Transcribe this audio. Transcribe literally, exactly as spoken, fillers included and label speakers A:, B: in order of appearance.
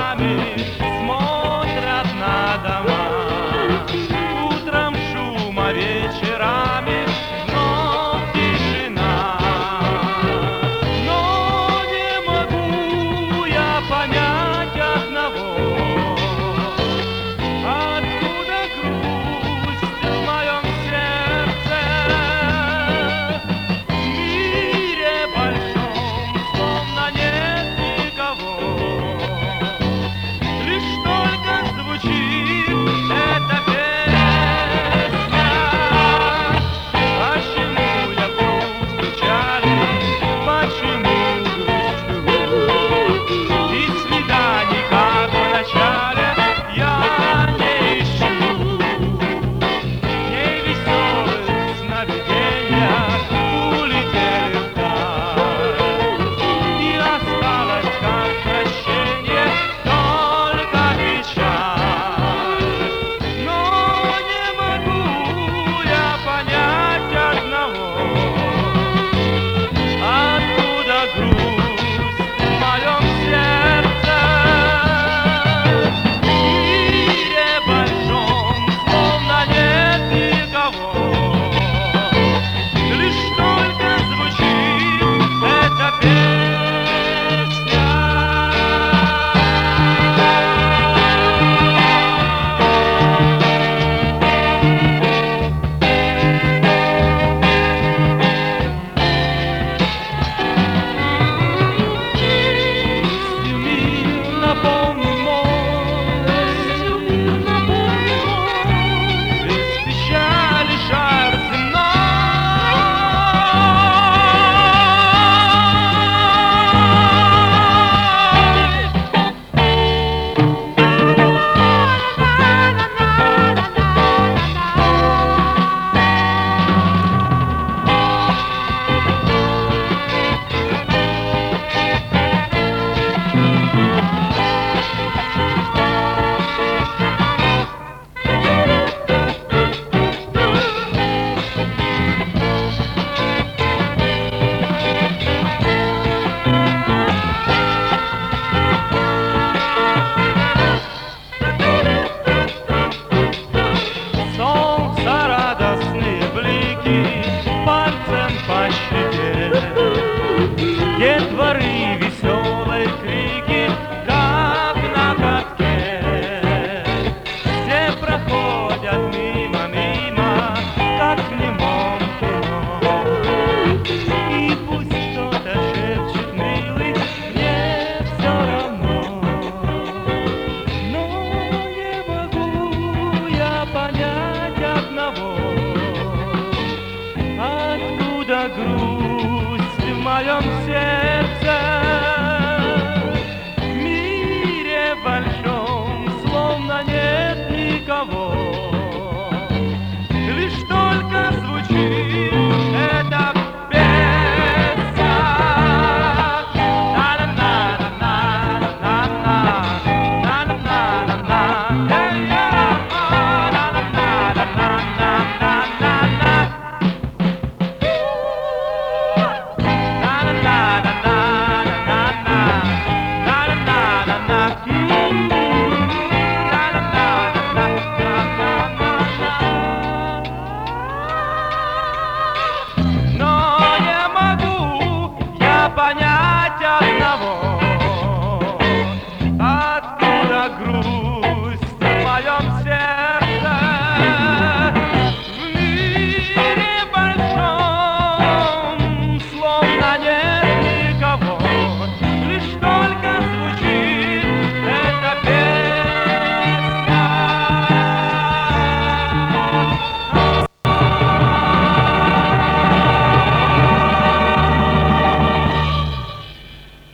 A: окнами смотрят на дома. Утром шум, а вечерами вновь тишина. Но не могу я понять одного: откуда грусть в моем сердце? В мире большом словно нет никого, лишь только звучит эта песня. Почему я вдруг печален, почему грущу? И свиданий, как в начале, я не ищу. В невеселых сновидениях улетели вдаль, и осталось, как прощение, только печаль. Но не могу я понять одного: откуда грусть в моем сердце? В мире большом словно нет никого, лишь только звучит эта песня. Грустью мир наполнен мой, без печали шар солнца, радостные блики пальцем по щеке, детворы веселые крики, как на катке. Все проходят мимо, мимо, как в немом кино. И пусть кто-то шепчет: милый, мне все равно. Но не могу я понять одного: откуда грусть в моем сердце? В мире большом словно нет никого, лишь только звучит эта песня. Na na na na na na na na na na na.